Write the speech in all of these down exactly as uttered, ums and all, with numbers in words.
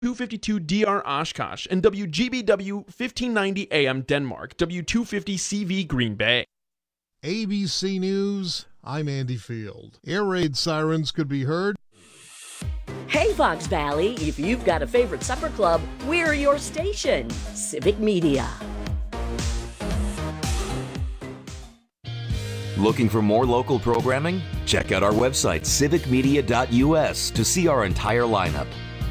two fifty-two D R Oshkosh, and W G B W fifteen ninety A M Denmark, W two fifty C V Green Bay. A B C News, I'm Andy Field. Air raid sirens could be heard. Hey, Fox Valley, if you've got a favorite supper club, we're your station. Civic Media. Looking for more local programming? Check out our website, civic media dot u s, to see our entire lineup.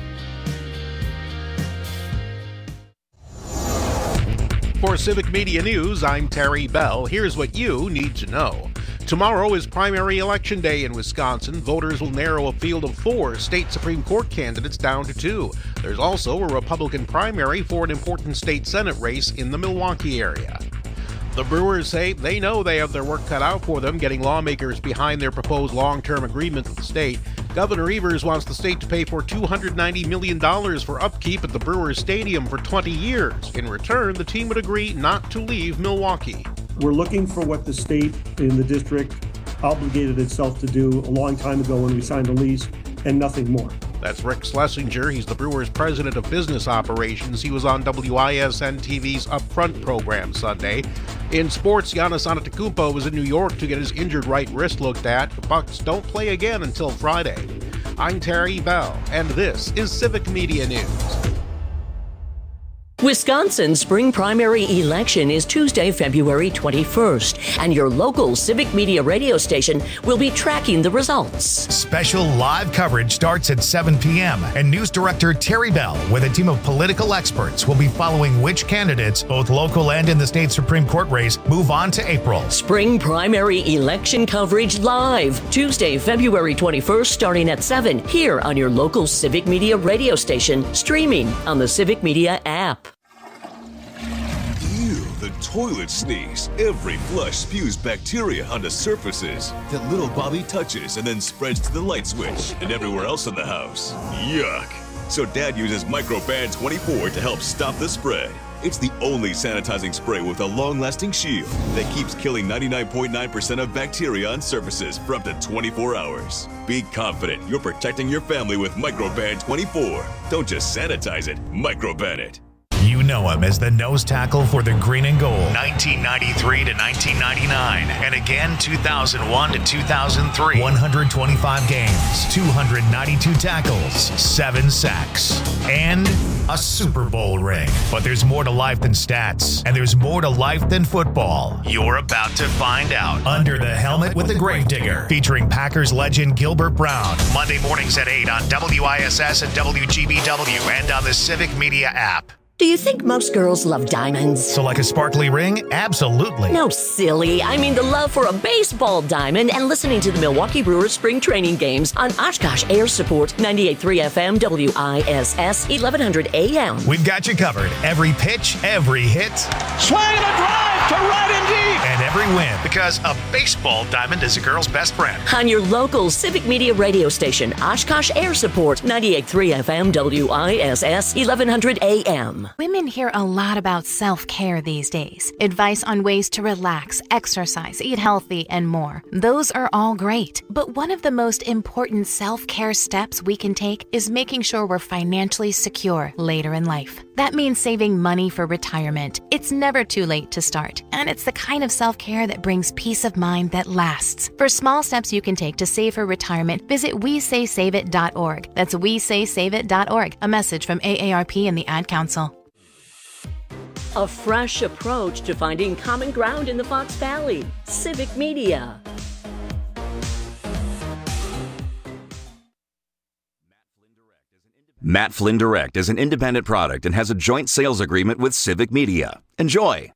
For Civic Media News, I'm Terry Bell. Here's what you need to know. Tomorrow is primary election day in Wisconsin. Voters will narrow a field of four state Supreme Court candidates down to two. There's also a Republican primary for an important state Senate race in the Milwaukee area. The Brewers say they know they have their work cut out for them getting lawmakers behind their proposed long-term agreement with the state. Governor Evers wants the state to pay for two hundred ninety million dollars for upkeep at the Brewers Stadium for twenty years. In return, the team would agree not to leave Milwaukee. We're looking for what the state in the district obligated itself to do a long time ago when we signed a lease, and nothing more. That's Rick Schlesinger. He's the Brewers' president of business operations. He was on W I S N T V's Upfront program Sunday. In sports, Giannis Antetokounmpo was in New York to get his injured right wrist looked at. The Bucks don't play again until Friday. I'm Terry Bell, and this is Civic Media News. Wisconsin's spring primary election is Tuesday, February twenty-first, and your local Civic Media radio station will be tracking the results. Special live coverage starts at seven p.m., and News Director Terry Bell, with a team of political experts, will be following which candidates, both local and in the state Supreme Court race, move on to April. Spring primary election coverage live, Tuesday, February twenty-first, starting at seven, here on your local Civic Media radio station, streaming on the Civic Media app. The toilet sneeze. Every flush spews bacteria onto surfaces that little Bobby touches and then spreads to the light switch and everywhere else in the house. Yuck. So Dad uses Microban twenty-four to help stop the spread. It's the only sanitizing spray with a long-lasting shield that keeps killing ninety-nine point nine percent of bacteria on surfaces for up to twenty-four hours. Be confident you're protecting your family with Microban twenty-four. Don't just sanitize it, Microban it. You know him as the nose tackle for the green and gold, nineteen ninety-three to nineteen ninety-nine, and again two thousand one to two thousand three. one hundred twenty-five games, two hundred ninety-two tackles, seven sacks, and a Super Bowl ring. But there's more to life than stats, and there's more to life than football. You're about to find out. Under the Helmet with the Gravedigger, featuring Packers legend Gilbert Brown. Monday mornings at eight on W I S S and W G B W and on the Civic Media app. Do you think most girls love diamonds? So like a sparkly ring? Absolutely. No, silly. I mean the love for a baseball diamond and listening to the Milwaukee Brewers spring training games on Oshkosh Air Support, ninety-eight point three F M, W I S S, eleven hundred A M. We've got you covered. Every pitch, every hit. Swing and a drive to right and deep. And every win. Because a baseball diamond is a girl's best friend. On your local Civic Media radio station, Oshkosh Air Support, ninety-eight point three F M, W I S S, eleven hundred A M. Women hear a lot about self-care these days. Advice on ways to relax, exercise, eat healthy, and more. Those are all great. But one of the most important self-care steps we can take is making sure we're financially secure later in life. That means saving money for retirement. It's never too late to start. And it's the kind of self-care that brings peace of mind that lasts. For small steps you can take to save for retirement, visit we say save it dot org. That's we say save it dot org. A message from A A R P and the Ad Council. A fresh approach to finding common ground in the Fox Valley. Civic Media. Matt Flynn Direct is an independent product and has a joint sales agreement with Civic Media. Enjoy.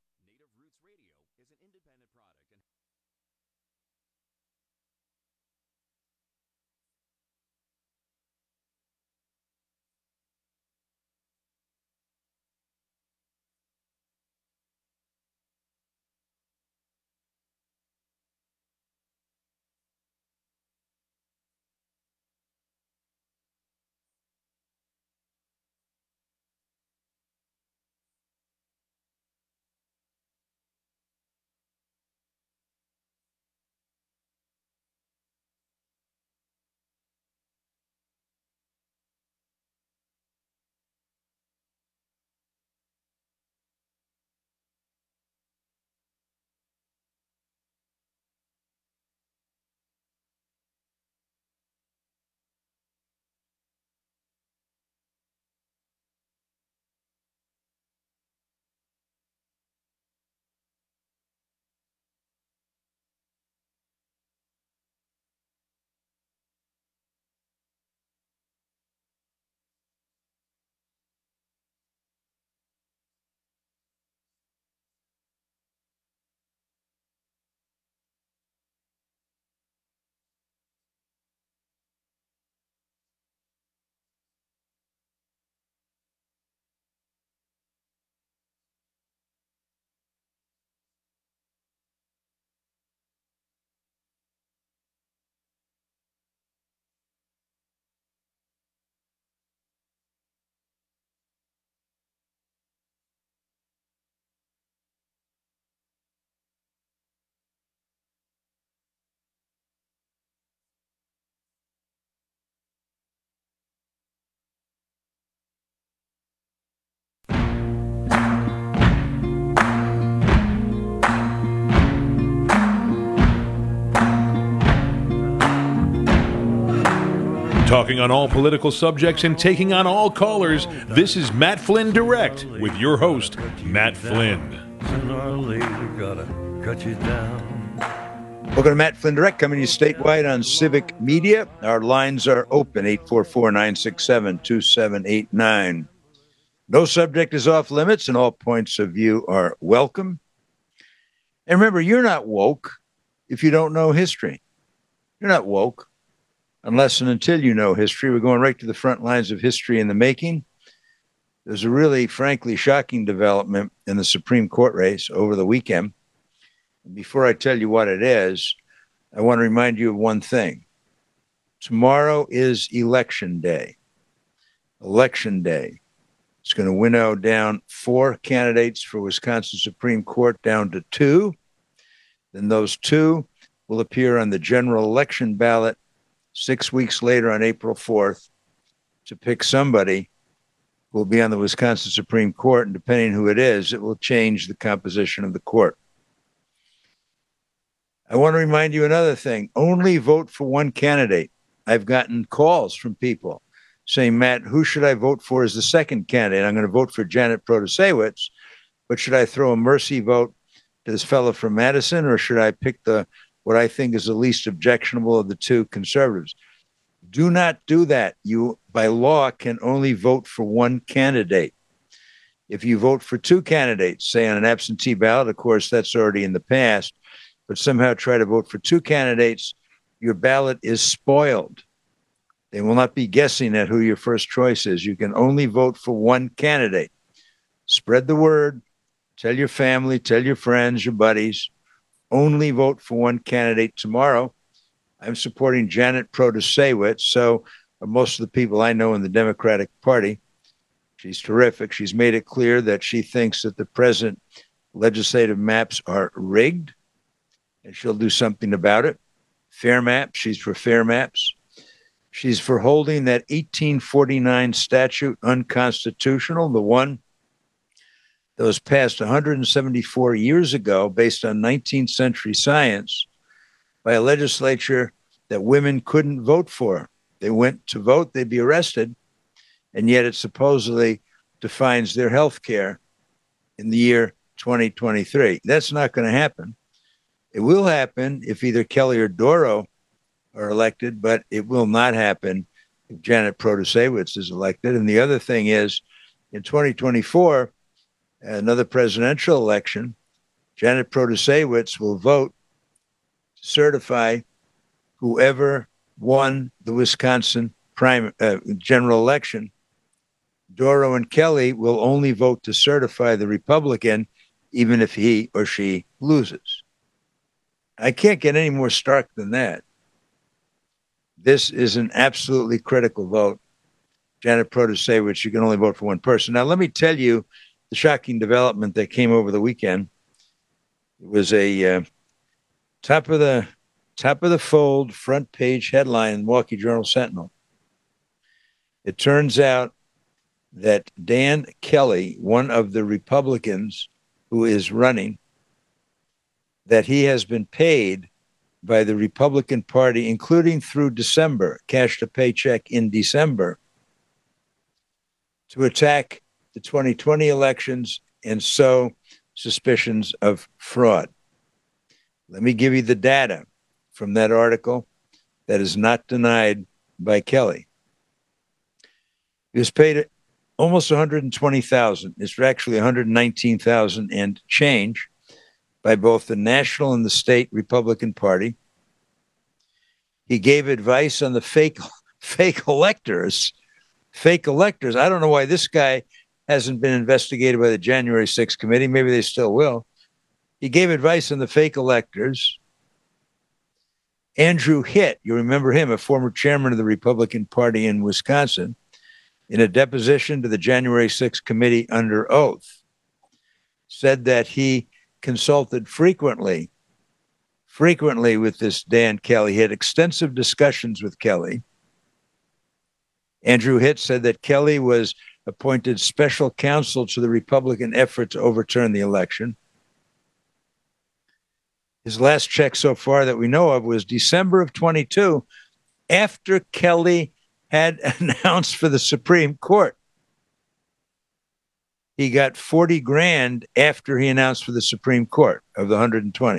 Talking on all political subjects and taking on all callers, this is Matt Flynn Direct with your host, Matt Flynn. Sooner or later, gotta cut you down. Welcome to Matt Flynn Direct, coming to you statewide on Civic Media. Our lines are open, eight four four, nine six seven, two seven eight nine. No subject is off limits, and all points of view are welcome. And remember, you're not woke if you don't know history. You're not woke unless and until you know history. We're going right to the front lines of history in the making. There's a really, frankly, shocking development in the Supreme Court race over the weekend. Before I tell you what it is, I want to remind you of one thing. Tomorrow is Election Day. Election Day. It's going to winnow down four candidates for Wisconsin Supreme Court down to two. Then those two will appear on the general election ballot six weeks later on April fourth to pick somebody who will be on the Wisconsin Supreme Court. And depending who it is, it will change the composition of the court. I want to remind you another thing. Only vote for one candidate. I've gotten calls from people saying, Matt, who should I vote for as the second candidate? I'm going to vote for Janet Protasiewicz, but should I throw a mercy vote to this fellow from Madison, or should I pick the what I think is the least objectionable of the two conservatives? Do not do that. You, by law, can only vote for one candidate. If you vote for two candidates, say on an absentee ballot, of course, that's already in the past, but somehow try to vote for two candidates, your ballot is spoiled. They will not be guessing at who your first choice is. You can only vote for one candidate. Spread the word. Tell your family, tell your friends, your buddies. Only vote for one candidate tomorrow. I'm supporting Janet Protasiewicz, so are most of the people I know in the Democratic Party. She's terrific. She's made it clear that she thinks that the present legislative maps are rigged, and she'll do something about it. Fair maps, she's for fair maps. She's for holding that eighteen forty-nine statute unconstitutional, the one that was passed one hundred seventy-four years ago based on nineteenth century science by a legislature that women couldn't vote for. They went to vote, they'd be arrested, and yet it supposedly defines their health care in the year twenty twenty-three. That's not going to happen. It will happen if either Kelly or Doro are elected, but it will not happen if Janet Protasiewicz is elected. And the other thing is, in twenty twenty-four, another presidential election, Janet Protasiewicz will vote to certify whoever won the Wisconsin prime, uh, general election. Doro and Kelly will only vote to certify the Republican, even if he or she loses. I can't get any more stark than that. This is an absolutely critical vote. Janet Protasiewicz, you can only vote for one person. Now, let me tell you the shocking development that came over the weekend. It was a uh, top of the top of the fold front page headline in the Milwaukee Journal Sentinel. It turns out that Dan Kelly, one of the Republicans who is running, that he has been paid by the Republican Party, including through December, cashed a paycheck in December, to attack the twenty twenty elections and sow suspicions of fraud. Let me give you the data from that article that is not denied by Kelly. He was paid almost one hundred twenty thousand dollars. It's actually one hundred nineteen thousand dollars and change by both the national and the state Republican Party. He gave advice on the fake fake electors. Fake electors. I don't know why this guy hasn't been investigated by the January sixth committee. Maybe they still will. He gave advice on the fake electors. Andrew Hitt, you remember him, a former chairman of the Republican Party in Wisconsin, in a deposition to the January sixth committee under oath, said that he consulted frequently, frequently with this Dan Kelly. He had extensive discussions with Kelly. Andrew Hitt said that Kelly was appointed special counsel to the Republican effort to overturn the election. His last check so far that we know of was December of twenty-two, after Kelly had announced for the Supreme Court. He got forty grand after he announced for the Supreme Court of the one hundred twenty.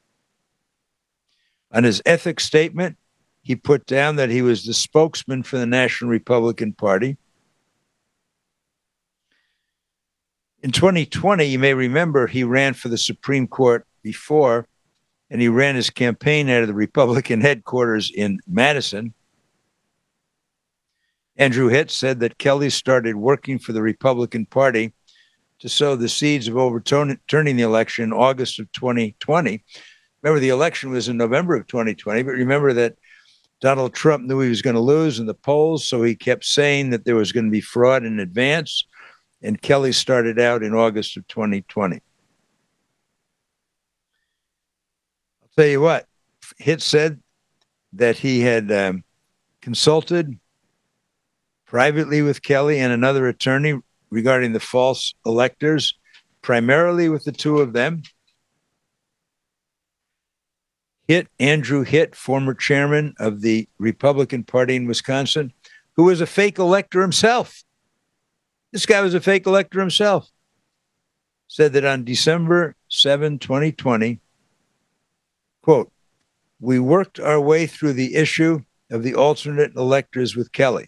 On his ethics statement, he put down that he was the spokesman for the National Republican Party. In twenty twenty, you may remember he ran for the Supreme Court before, and he ran his campaign out of the Republican headquarters in Madison. Andrew Hitt said that Kelly started working for the Republican Party to sow the seeds of overturning the election in August of twenty twenty. Remember, the election was in November of twenty twenty, but remember that Donald Trump knew he was going to lose in the polls, so he kept saying that there was going to be fraud in advance, and Kelly started out in August of twenty twenty. I'll tell you what, Hitt said that he had um, consulted privately with Kelly and another attorney regarding the false electors, primarily with the two of them. Hitt, Andrew Hitt, former chairman of the Republican Party in Wisconsin, who was a fake elector himself. This guy was a fake elector himself. Said that on December seventh, twenty twenty, quote, "We worked our way through the issue of the alternate electors with Kelly.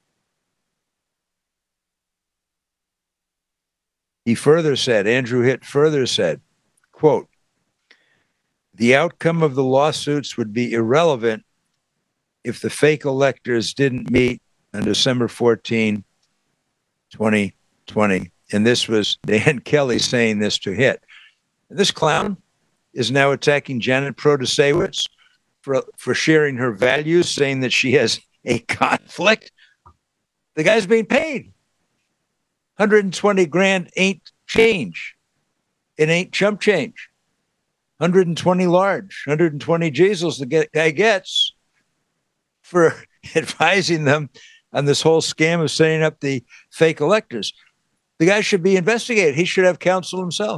He further said, Andrew Hitt further said, quote, "The outcome of the lawsuits would be irrelevant if the fake electors didn't meet on December fourteenth, twenty twenty. And this was Dan Kelly saying this to Hitt. And this clown is now attacking Janet Protasewicz for, for sharing her values, saying that she has a conflict. The guy's being paid. one hundred twenty grand ain't change. It ain't chump change. one hundred twenty large, one hundred twenty Jesus the guy gets for advising them on this whole scam of setting up the fake electors. The guy should be investigated. He should have counsel himself.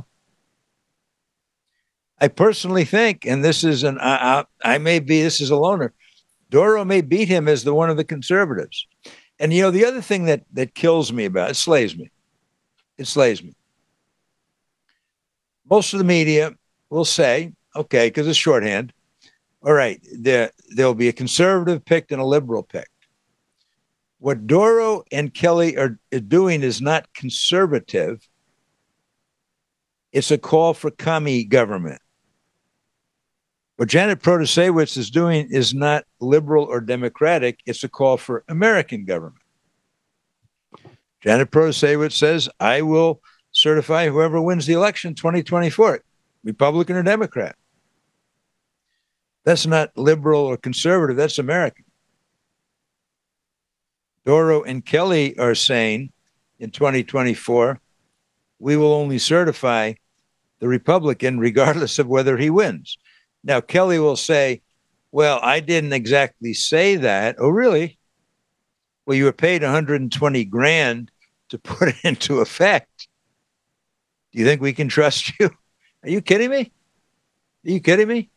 I personally think, and this is an, I, I, I may be, this is a loner, Doro may beat him as the one of the conservatives. And, you know, the other thing that, that kills me about it, it slays me. It slays me. Most of the media will say, okay, because it's shorthand, all right, there, there'll be a conservative picked and a liberal picked. What Doro and Kelly are, are doing is not conservative. It's a call for commie government. What Janet Protasewicz is doing is not liberal or democratic. It's a call for American government. Janet Protasewicz says, I will certify whoever wins the election twenty twenty-four, Republican or Democrat. That's not liberal or conservative. That's American. Doro and Kelly are saying in twenty twenty-four, we will only certify the Republican regardless of whether he wins. Now, Kelly will say, well, I didn't exactly say that. Oh, really? Well, you were paid one hundred twenty grand to put it into effect. Do you think we can trust you? Are you kidding me? Are you kidding me?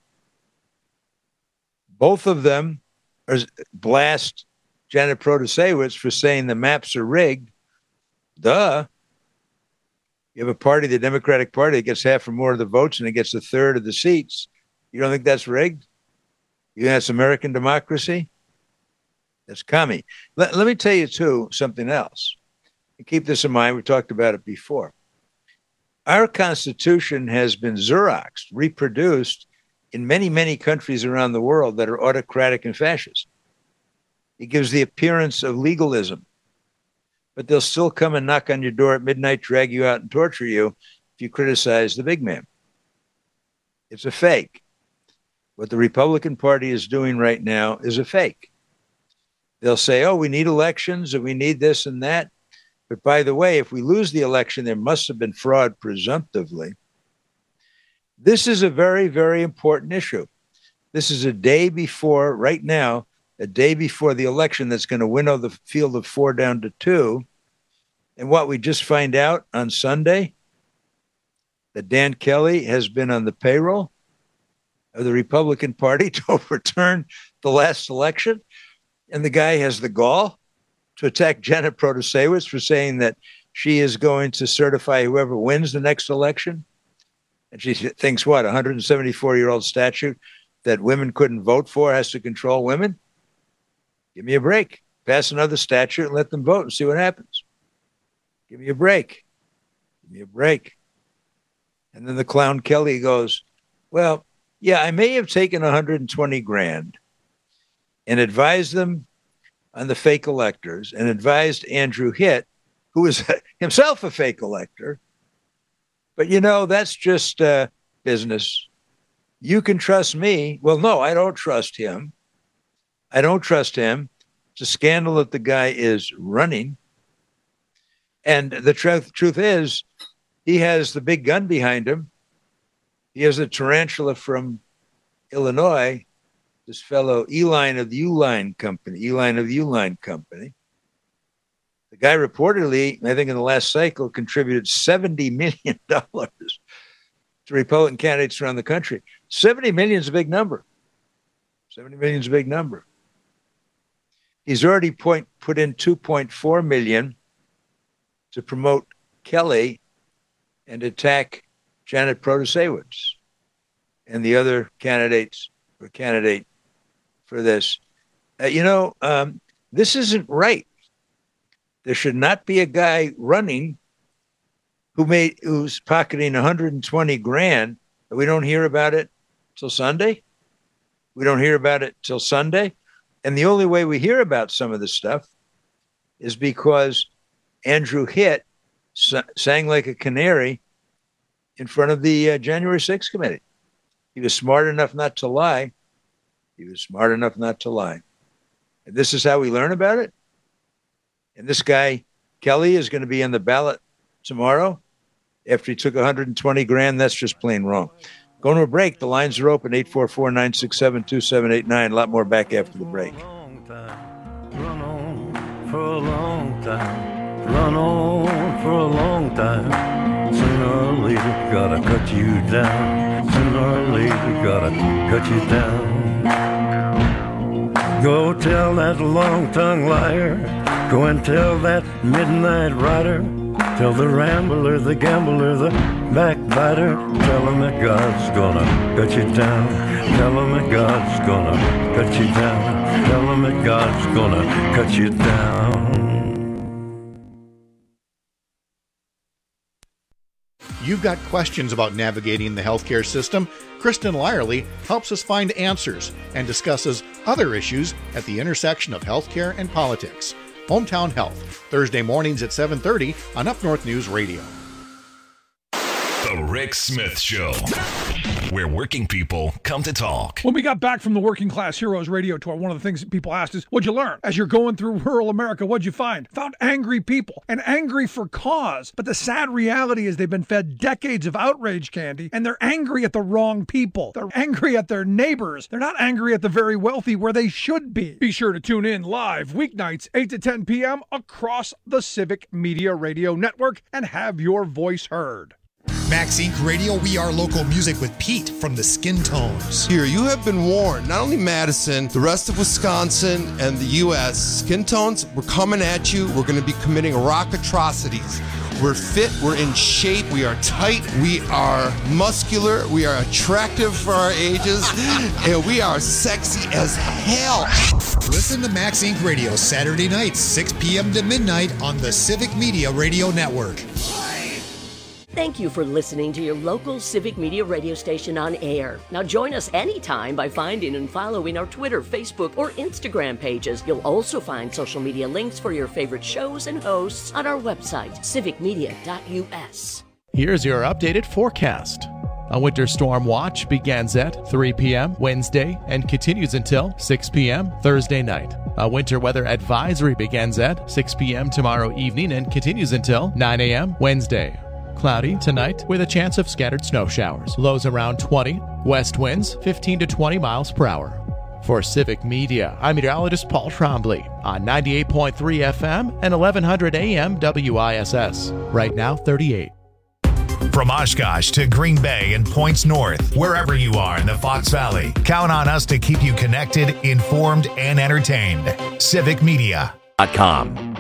Both of them are blast Janet Protasewicz for saying the maps are rigged. Duh. You have a party, the Democratic Party, that gets half or more of the votes and it gets a third of the seats. You don't think that's rigged? You think that's American democracy? That's commie. Let, let me tell you, too, something else. And keep this in mind. We talked about it before. Our Constitution has been Xeroxed, reproduced in many, many countries around the world that are autocratic and fascist. It gives the appearance of legalism. But they'll still come and knock on your door at midnight, drag you out, and torture you if you criticize the big man. It's a fake. What the Republican Party is doing right now is a fake. They'll say, oh, we need elections and we need this and that. But by the way, if we lose the election, there must have been fraud presumptively. This is a very, very important issue. This is a day before, right now, a day before the election that's going to winnow the field of four down to two. And what we just find out on Sunday, that Dan Kelly has been on the payroll of the Republican Party to overturn the last election. And the guy has the gall to attack Janet Protasewicz for saying that she is going to certify whoever wins the next election. And she thinks, what, a one hundred seventy-four-year-old statute that women couldn't vote for has to control women? Give me a break. Pass another statute and let them vote and see what happens. Give me a break. Give me a break. And then the clown Kelly goes, well, yeah, I may have taken one hundred twenty grand and advised them on the fake electors and advised Andrew Hitt, who is himself a fake elector. But, you know, that's just uh, business. You can trust me. Well, no, I don't trust him. I don't trust him. It's a scandal that the guy is running. And the truth, truth is, he has the big gun behind him. He has a tarantula from Illinois, this fellow Uline of the Uline Company, Uline of the Uline Company. The guy reportedly, I think in the last cycle, contributed seventy million dollars to Republican candidates around the country. seventy million is a big number. seventy million is a big number. He's already point, put in two point four million dollars to promote Kelly and attack Janet Protasewicz and the other candidates or candidate for this. Uh, you know, um, this isn't right. There should not be a guy running who made who's pocketing one hundred twenty grand. But we don't hear about it till Sunday. We don't hear about it till Sunday. And the only way we hear about some of this stuff is because Andrew Hitt s- sang like a canary in front of the uh, January sixth committee. He was smart enough not to lie. He was smart enough not to lie. And this is how we learn about it. And this guy, Kelly, is going to be on the ballot tomorrow after he took one hundred twenty grand. That's just plain wrong. Going to a break. The lines are open, eight four four, nine six seven, two seven eight nine. A lot more back after the break. Run on for a long time. Run on for a long time. Sooner or later, gotta cut you down. Sooner or later, gotta cut you down. Go tell that long-tongued liar. Go and tell that midnight rider. Tell the rambler, the gambler, the backbiter. Tell him that God's gonna cut you down. Tell him that God's gonna cut you down. Tell him that God's gonna cut you down. You've got questions about navigating the healthcare system? Kristen Lyerly helps us find answers and discusses other issues at the intersection of healthcare and politics. Hometown Health, Thursday mornings at seven thirty on Up North News Radio. The Rick Smith Show, where working people come to talk. When we got back from the Working Class Heroes radio tour, one of the things that people asked is, what'd you learn? As you're going through rural America, what'd you find? Found angry people, and angry for cause. But the sad reality is they've been fed decades of outrage candy, and they're angry at the wrong people. They're angry at their neighbors. They're not angry at the very wealthy where they should be. Be sure to tune in live weeknights, eight to ten p.m. across the Civic Media Radio Network and have your voice heard. Max Incorporated. Radio, we are local music with Pete from the Skin Tones. Here, you have been warned. Not only Madison, the rest of Wisconsin and the U S Skin Tones, we're coming at you. We're going to be committing rock atrocities. We're fit, we're in shape, we are tight, we are muscular, we are attractive for our ages, and we are sexy as hell. Listen to Max Incorporated. Radio Saturday nights, six p.m. to midnight on the Civic Media Radio Network. Thank you for listening to your local Civic Media radio station on air. Now join us anytime by finding and following our Twitter, Facebook, or Instagram pages. You'll also find social media links for your favorite shows and hosts on our website, civic media dot u s. Here's your updated forecast. A winter storm watch begins at three p.m. Wednesday and continues until six p.m. Thursday night. A winter weather advisory begins at six p.m. tomorrow evening and continues until nine a.m. Wednesday. Cloudy tonight with a chance of scattered snow showers. Lows around twenty. West winds fifteen to twenty miles per hour. For Civic Media, I'm meteorologist Paul Trombley on ninety-eight point three F M and eleven hundred A M W I S S. Right now, thirty-eight. From Oshkosh to Green Bay and points north, wherever you are in the Fox Valley, count on us to keep you connected, informed, and entertained. civic media dot com.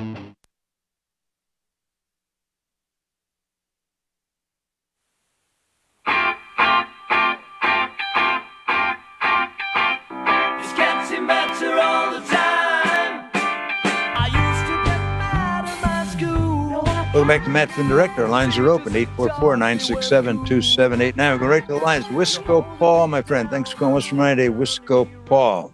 Welcome back to Matt Flynn Director. Our lines are open, eight four four, nine six seven, two seven eight nine. We're going right to the lines. Wisco Paul, my friend. Thanks for calling West Remind Day. Wisco Paul.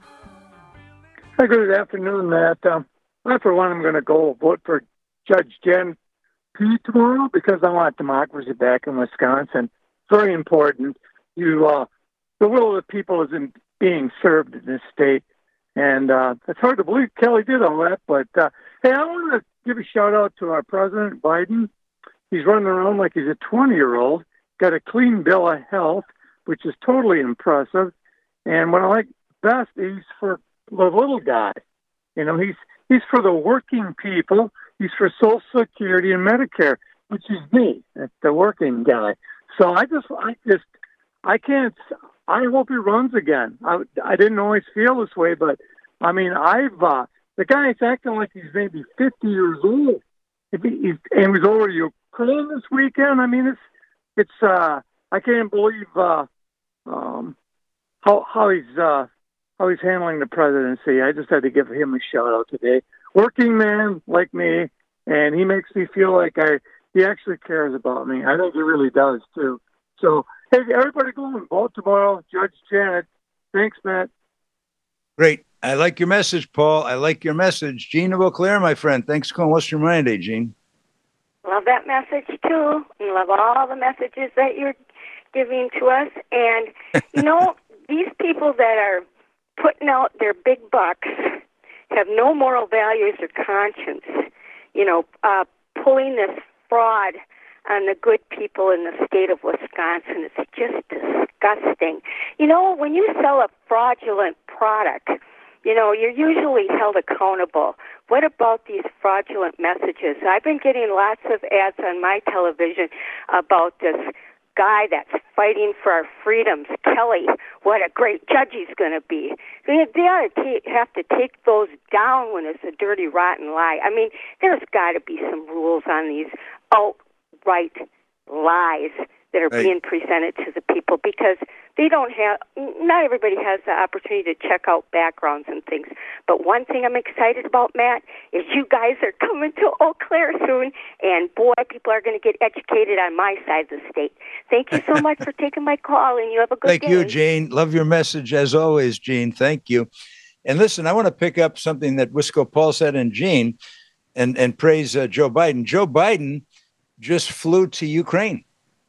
Hi, good afternoon, Matt. Um, I, for one, I'm going to go vote for Judge Jen P. tomorrow because I want democracy back in Wisconsin. It's very important. You, uh, the will of the people isn't being served in this state. And uh, it's hard to believe Kelly did all that. But, uh, hey, I want to give a shout-out to our President Biden. He's running around like he's a twenty-year-old, got a clean bill of health, which is totally impressive. And what I like best, he's for the little guy. You know, he's he's for the working people. He's for Social Security and Medicare, which is me, the working guy. So I just, I just, I can't, I hope he runs again. I, I didn't always feel this way, but I mean, I've, uh, the guy's acting like he's maybe fifty years old. If he, he's, and he was over to Ukraine this weekend. I mean, it's, it's, uh, I can't believe, uh, um, how, how he's, uh, how he's handling the presidency. I just had to give him a shout out today. Working man like me, and he makes me feel like I, he actually cares about me. I think he really does too. So, hey, everybody go and vote tomorrow. Judge Janet. Thanks, Matt. Great. I like your message, Paul. I like your message. Gene of Eau Claire, my friend. Thanks for calling Western Mind Day, Gene. Love that message, too. And love all the messages that you're giving to us. And, you know, these people that are putting out their big bucks have no moral values or conscience. You know, uh, pulling this fraud on the good people in the state of Wisconsin is just disgusting. You know, when you sell a fraudulent product, you know, you're usually held accountable. What about these fraudulent messages? I've been getting lots of ads on my television about this guy that's fighting for our freedoms, Kelly. What a great judge he's going to be. They, they ought to ta- have to take those down when it's a dirty, rotten lie. I mean, there's got to be some rules on these outright lies that are right. being presented to the people, because they don't have, not everybody has the opportunity to check out backgrounds and things. But one thing I'm excited about, Matt, is you guys are coming to Eau Claire soon, and boy, people are going to get educated on my side of the state. Thank you so much for taking my call, and you have a good Thank day. you, Jane. Love your message as always, Gene. Thank you. And listen, I want to pick up something that Wisco Paul said and Gene, and, and praise uh, Joe Biden. Joe Biden just flew to Ukraine.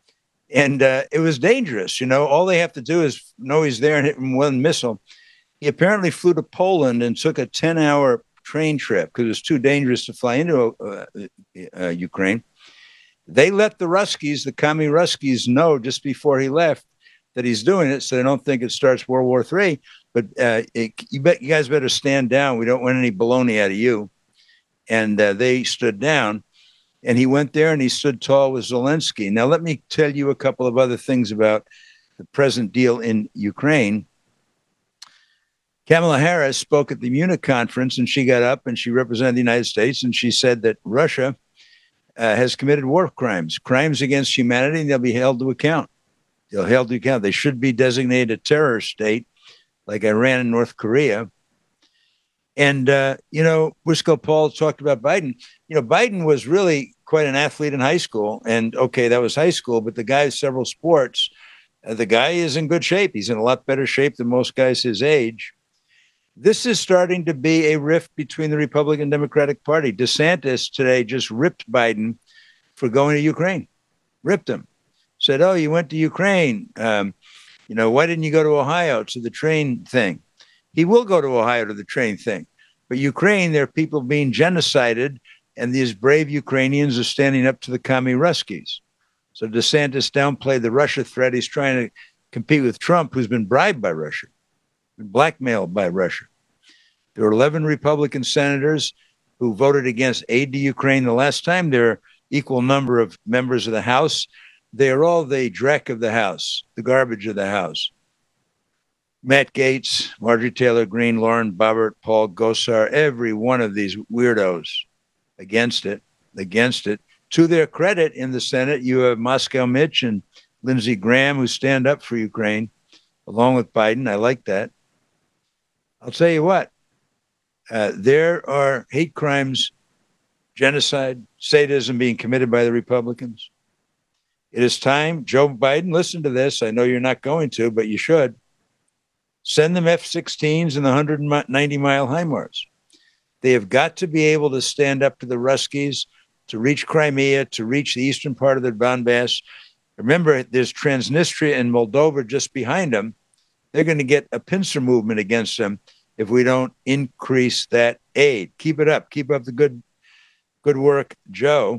And uh, it was dangerous. You know, all they have to do is know he's there and hit him one missile. He apparently flew to Poland and took a ten hour train trip because it was too dangerous to fly into uh, uh, Ukraine. They let the Ruskies, the commie Ruskies, know just before he left that he's doing it, so they don't think it starts World War Three. But uh, it, you bet you guys better stand down. We don't want any baloney out of you. And uh, they stood down. And he went there and he stood tall with Zelensky. Now, let me tell you a couple of other things about the present deal in Ukraine. Kamala Harris spoke at the Munich conference, and she got up and she represented the United States, and she said that Russia uh, has committed war crimes, crimes against humanity, and they'll be held to account. They'll be held to account. They should be designated a terror state like Iran and North Korea. And, uh, you know, Wisco Paul talked about Biden. You know, Biden was really quite an athlete in high school. And, okay, that was high school, but the guy has several sports. Uh, the guy is in good shape. He's in a lot better shape than most guys his age. This is starting to be a rift between the Republican and Democratic Party. DeSantis today just ripped Biden for going to Ukraine. Ripped him. Said, oh, you went to Ukraine. Um, you know, why didn't you go to Ohio to the train thing? He will go to Ohio to the train thing. But Ukraine, there are people being genocided, and these brave Ukrainians are standing up to the commie Ruskies. So DeSantis downplayed the Russia threat. He's trying to compete with Trump, who's been bribed by Russia, been blackmailed by Russia. There are eleven Republican senators who voted against aid to Ukraine the last time. There are equal number of members of the House. They are all the dreck of the House, the garbage of the House. Matt Gaetz, Marjorie Taylor Greene, Lauren Boebert, Paul Gosar, every one of these weirdos against it, against it. To their credit, in the Senate, you have Moscow Mitch and Lindsey Graham who stand up for Ukraine, along with Biden. I like that. I'll tell you what, uh, there are hate crimes, genocide, sadism being committed by the Republicans. It is time, Joe Biden, listen to this. I know you're not going to, but you should. Send them F sixteens and the one hundred ninety mile HIMARS. They have got to be able to stand up to the Ruskies, to reach Crimea, to reach the eastern part of the Donbass. Remember, there's Transnistria and Moldova just behind them. They're going to get a pincer movement against them if we don't increase that aid. Keep it up. Keep up the good, good work, Joe.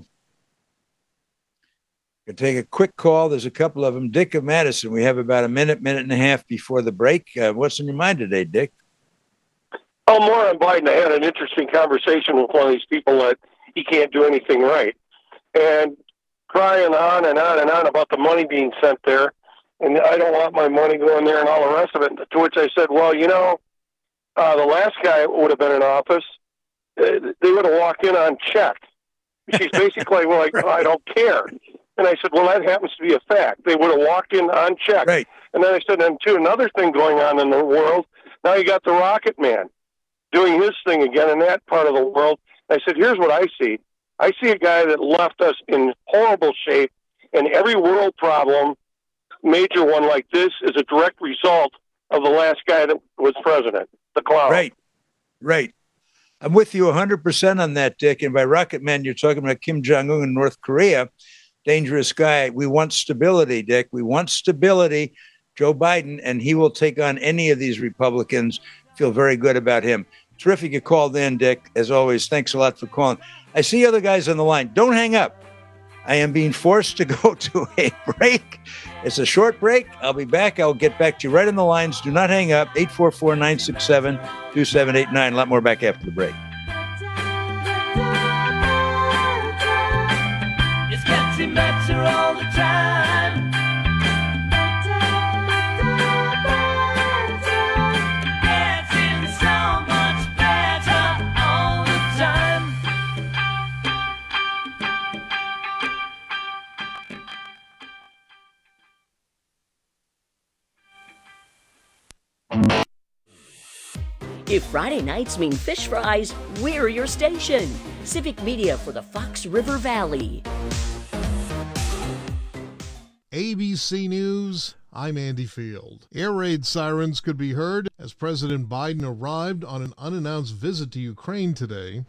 Going to take a quick call. There's a couple of them. Dick of Madison. We have about a minute, minute and a half before the break. Uh, what's in your mind today, Dick? Oh, more on Biden. I had an interesting conversation with one of these people that he can't do anything right. And crying on and on and on about the money being sent there. And I don't want my money going there and all the rest of it. To which I said, well, you know, uh, the last guy would have been in office. Uh, they would have walked in on check. She's basically like, well, I don't care. And I said, well, that happens to be a fact. They would have walked in on check. Right. And then I said, and too, another thing going on in the world, now you got the Rocket Man doing his thing again in that part of the world. I said, here's what I see. I see a guy that left us in horrible shape, and every world problem, major one like this, is a direct result of the last guy that was president, the clown. Right, right. I'm with you one hundred percent on that, Dick. And by Rocket Man, you're talking about Kim Jong-un in North Korea. Dangerous guy. We want stability, Dick. We want stability. Joe Biden, and he will take on any of these Republicans. Feel very good about him. Terrific you called in, Dick. As always, thanks a lot for calling. I see other guys on the line. Don't hang up. I am being forced to go to a break. It's a short break. I'll be back. I'll get back to you right on the lines. Do not hang up. eight four four, nine six seven, two seven eight nine. A lot more back after the break. It's getting better all the time. Getting so much better all the time. If Friday nights mean fish fries, we're your station. Civic Media for the Fox River Valley. A B C News, I'm Andy Field. Air raid sirens could be heard as President Biden arrived on an unannounced visit to Ukraine today.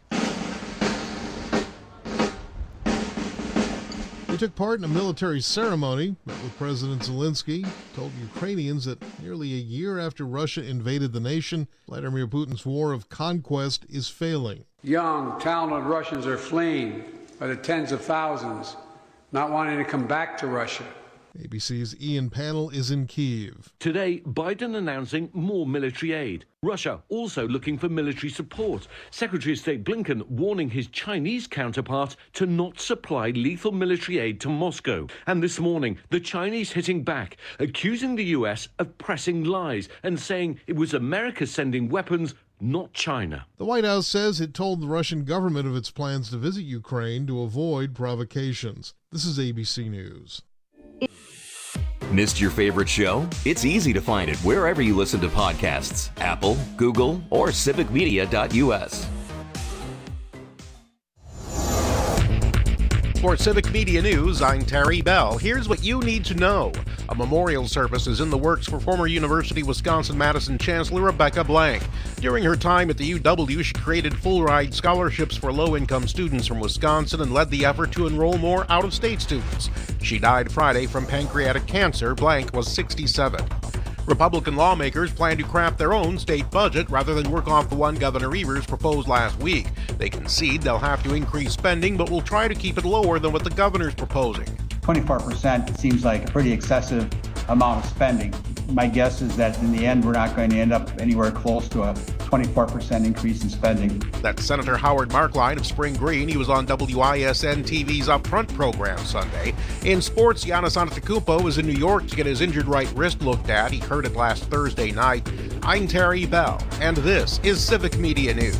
He took part in a military ceremony, met with President Zelensky, told Ukrainians that nearly a year after Russia invaded the nation, Vladimir Putin's war of conquest is failing. Young, talented Russians are fleeing by the tens of thousands, not wanting to come back to Russia. A B C's Ian Pannell is in Kyiv. Today, Biden announcing more military aid. Russia also looking for military support. Secretary of State Blinken warning his Chinese counterpart to not supply lethal military aid to Moscow. And this morning, the Chinese hitting back, accusing the U S of pressing lies and saying it was America sending weapons, not China. The White House says it told the Russian government of its plans to visit Ukraine to avoid provocations. This is A B C News. Missed your favorite show? It's easy to find it wherever you listen to podcasts. Apple, Google, or civic media dot U S. For Civic Media News, I'm Terry Bell. Here's what you need to know. A memorial service is in the works for former University of Wisconsin-Madison Chancellor Rebecca Blank. During her time at the U W, she created full-ride scholarships for low-income students from Wisconsin and led the effort to enroll more out-of-state students. She died Friday from pancreatic cancer. Blank was sixty-seven. Republican lawmakers plan to craft their own state budget rather than work off the one Governor Evers proposed last week. They concede they'll have to increase spending, but will try to keep it lower than what the governor's proposing. twenty-four percent seems like a pretty excessive amount of spending. My guess is that in the end, we're not going to end up anywhere close to a twenty-four percent increase in spending. That's Senator Howard Markline of Spring Green. He was on W I S N T V's Upfront program Sunday. In sports, Giannis Antetokounmpo was in New York to get his injured right wrist looked at. He hurt it last Thursday night. I'm Terry Bell, and this is Civic Media News.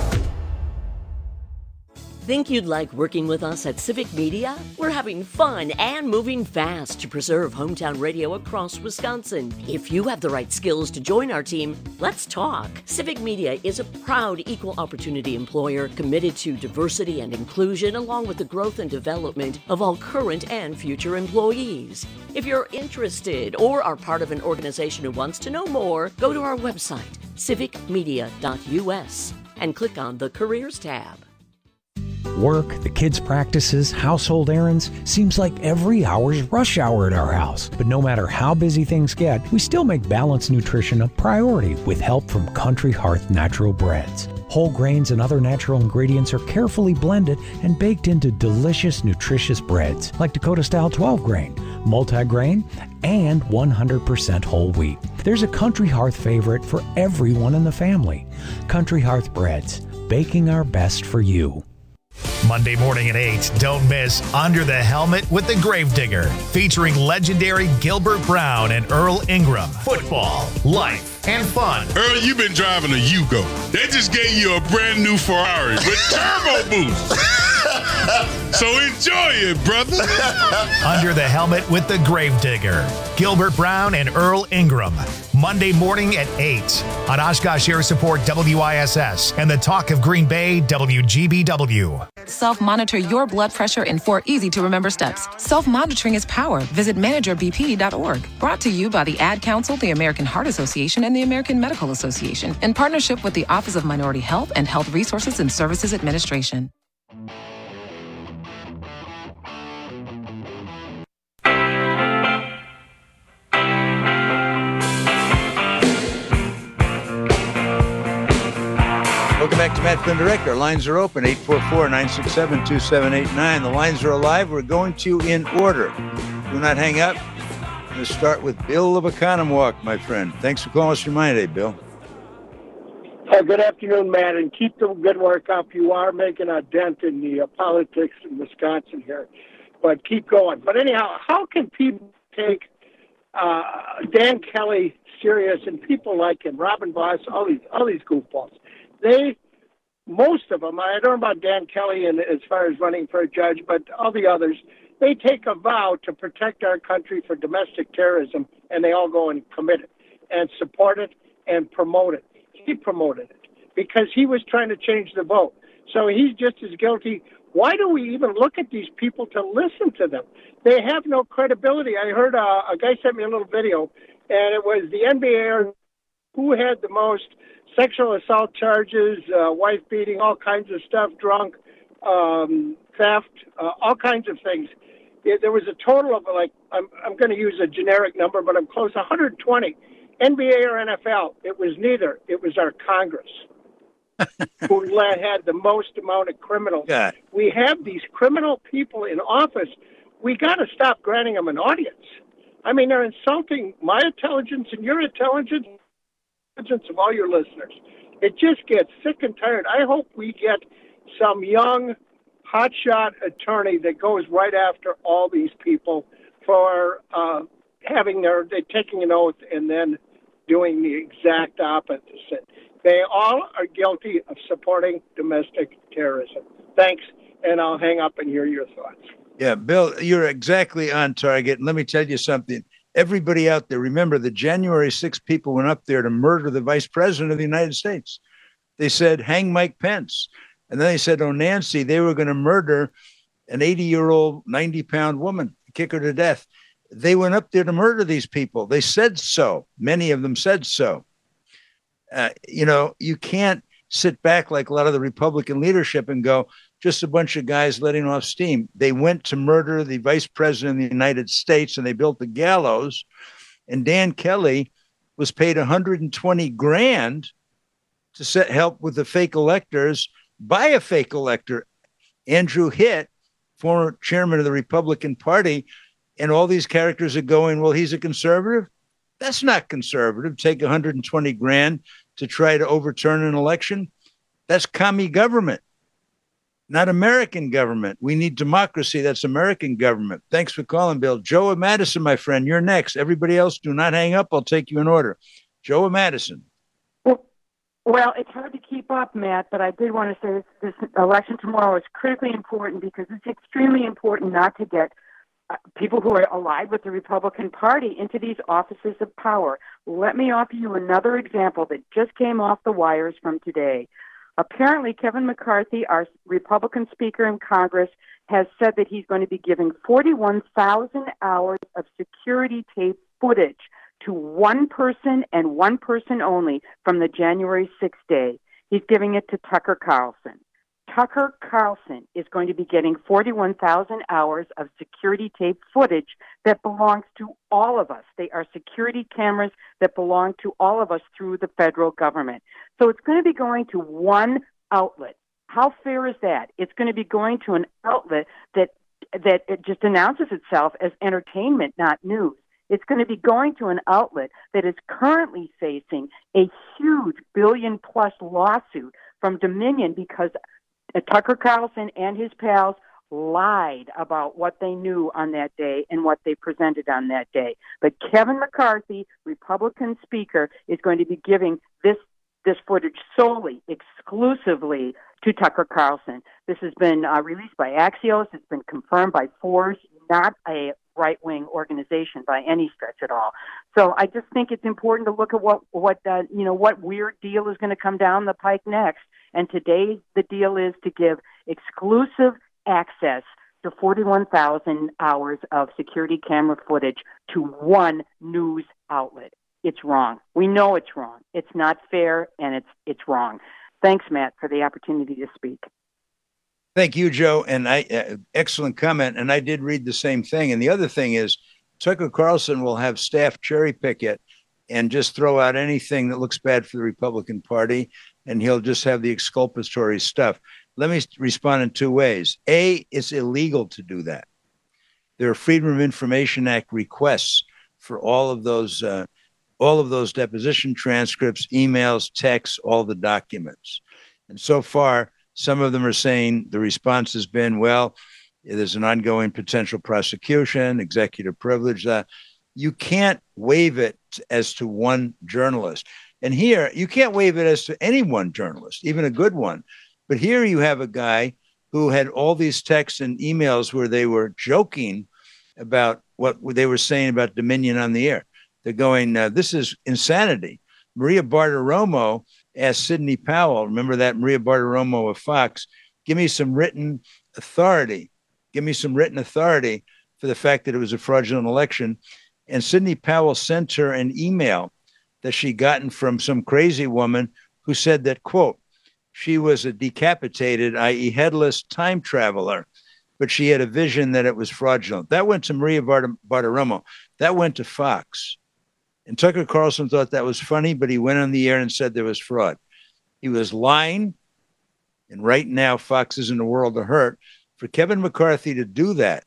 Think you'd like working with us at Civic Media? We're having fun and moving fast to preserve hometown radio across Wisconsin. If you have the right skills to join our team, let's talk. Civic Media is a proud equal opportunity employer committed to diversity and inclusion, along with the growth and development of all current and future employees. If you're interested or are part of an organization who wants to know more, go to our website, civic media dot u s, and click on the Careers tab. Work, the kids' practices, household errands, seems like every hour's rush hour at our house. But no matter how busy things get, we still make balanced nutrition a priority with help from Country Hearth Natural Breads. Whole grains and other natural ingredients are carefully blended and baked into delicious, nutritious breads like Dakota-style twelve grain, multi-grain, and one hundred percent whole wheat. There's a Country Hearth favorite for everyone in the family. Country Hearth Breads, baking our best for you. Monday morning at eight, don't miss Under the Helmet with the Gravedigger, featuring legendary Gilbert Brown and Earl Ingram. Football, life, and fun. Earl, you've been driving a Yugo. They just gave you a brand new Ferrari with turbo boost. So enjoy it, brother. Under the Helmet with the Gravedigger, Gilbert Brown and Earl Ingram. Monday morning at eight on Oshkosh Air Support W I S S and the Talk of Green Bay W G B W. Self-monitor your blood pressure in four easy-to-remember steps. Self-monitoring is power. Visit manager b p dot org. Brought to you by the Ad Council, the American Heart Association, and the American Medical Association, in partnership with the Office of Minority Health and Health Resources and Services Administration. Welcome back to Matt Flynn Direct. Our lines are open, eight four four, nine six seven, two seven eight nine. The lines are alive. We're going to in order. Do not hang up. I'm going to start with Bill of Economwalk, my friend. Thanks for calling us your mind today, Bill. Uh, good afternoon, Matt, and keep the good work up. You are making a dent in the uh, politics in Wisconsin here, but keep going. But anyhow, how can people take uh, Dan Kelly serious and people like him, Robin Voss, all these, all these goofballs? They, most of them, I don't know about Dan Kelly and as far as running for a judge, but all the others, they take a vow to protect our country for domestic terrorism, and they all go and commit it and support it and promote it. He promoted it because he was trying to change the vote. So he's just as guilty. Why do we even look at these people to listen to them? They have no credibility. I heard a, a guy sent me a little video, and it was the N B A who had the most sexual assault charges, uh, wife beating, all kinds of stuff, drunk, um, theft, uh, all kinds of things. It, there was a total of, like, I'm, I'm going to use a generic number, but I'm close, one hundred twenty. N B A or N F L, it was neither. It was our Congress who had the most amount of criminals. Yeah. We We have these criminal people in office. We got to stop granting them an audience. I mean, they're insulting my intelligence and your intelligence, intelligence of all your listeners. It just gets sick and tired. I hope we get some young, hotshot attorney that goes right after all these people for uh, having their, they're taking an oath and then doing the exact opposite. They all are guilty of supporting domestic terrorism. Thanks, and I'll hang up and hear your thoughts. Yeah, Bill, you're exactly on target. And let me tell you something. Everybody out there, remember the January sixth people went up there to murder the vice president of the United States. They said, hang Mike Pence. And then they said, oh, Nancy, they were going to murder an eighty-year-old, ninety-pound woman, kick her to death. They went up there to murder these people. They said so. Many of them said so. Uh, you know, you can't sit back like a lot of the Republican leadership and go, just a bunch of guys letting off steam. They went to murder the vice president of the United States, and they built the gallows. And Dan Kelly was paid one hundred twenty grand to set help with the fake electors by a fake elector, Andrew Hitt, former chairman of the Republican Party. And all these characters are going, well, he's a conservative. That's not conservative. Take one hundred twenty grand to try to overturn an election? That's commie government, not American government. We need democracy. That's American government. Thanks for calling, Bill. Joe of Madison, my friend, you're next. Everybody else, do not hang up. I'll take you in order. Joe of Madison. Well, it's hard to keep up, Matt, but I did want to say this, this election tomorrow is critically important because it's extremely important not to get uh, people who are allied with the Republican Party into these offices of power. Let me offer you another example that just came off the wires from today. Apparently, Kevin McCarthy, our Republican Speaker in Congress, has said that he's going to be giving forty-one thousand hours of security tape footage to one person and one person only from the January sixth day. He's giving it to Tucker Carlson. Tucker Carlson is going to be getting forty-one thousand hours of security tape footage that belongs to all of us. They are security cameras that belong to all of us through the federal government. So it's going to be going to one outlet. How fair is that? It's going to be going to an outlet that that it just announces itself as entertainment, not news. It's going to be going to an outlet that is currently facing a huge billion-plus lawsuit from Dominion because Tucker Carlson and his pals lied about what they knew on that day and what they presented on that day. But Kevin McCarthy, Republican Speaker, is going to be giving this this footage solely, exclusively to Tucker Carlson. This has been uh, released by Axios. It's been confirmed by Forbes, not a right-wing organization by any stretch at all. So I just think it's important to look at what what uh, you know what weird deal is going to come down the pike next. And today the deal is to give exclusive access to forty-one thousand hours of security camera footage to one news outlet. It's wrong. We know it's wrong. It's not fair, and it's it's wrong. Thanks, Matt, for the opportunity to speak. Thank you, Joe. And I, uh, excellent comment. And I did read the same thing. And the other thing is, Tucker Carlson will have staff cherry pick it and just throw out anything that looks bad for the Republican Party, and he'll just have the exculpatory stuff. Let me respond in two ways. A, it's illegal to do that. There are Freedom of Information Act requests for all of those, uh, all of those deposition transcripts, emails, texts, all the documents. And so far, some of them are saying the response has been, well, there's an ongoing potential prosecution, executive privilege. Uh, you can't waive it as to one journalist. And here, you can't waive it as to any one journalist, even a good one. But here you have a guy who had all these texts and emails where they were joking about what they were saying about Dominion on the air. They're going, uh, this is insanity. Maria Bartiromo asked Sidney Powell, remember that Maria Bartiromo of Fox, give me some written authority. Give me some written authority for the fact that it was a fraudulent election. And Sidney Powell sent her an email that she gotten from some crazy woman who said that, quote, she was a decapitated, that is headless time traveler, but she had a vision that it was fraudulent. That went to Maria Bart- Bartiromo. That went to Fox. And Tucker Carlson thought that was funny, but he went on the air and said there was fraud. He was lying. And right now, Fox is in a world of hurt. For Kevin McCarthy to do that,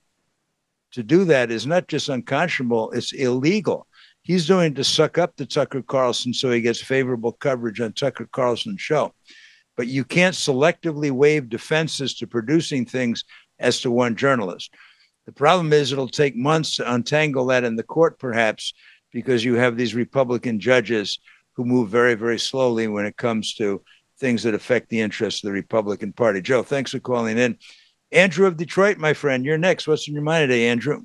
to do that is not just unconscionable, it's illegal. He's doing it to suck up to Tucker Carlson so he gets favorable coverage on Tucker Carlson's show. But you can't selectively waive defenses to producing things as to one journalist. The problem is it'll take months to untangle that in the court, perhaps, because you have these Republican judges who move very, very slowly when it comes to things that affect the interests of the Republican Party. Joe, thanks for calling in. Andrew of Detroit, my friend, you're next. What's in your mind today, Andrew?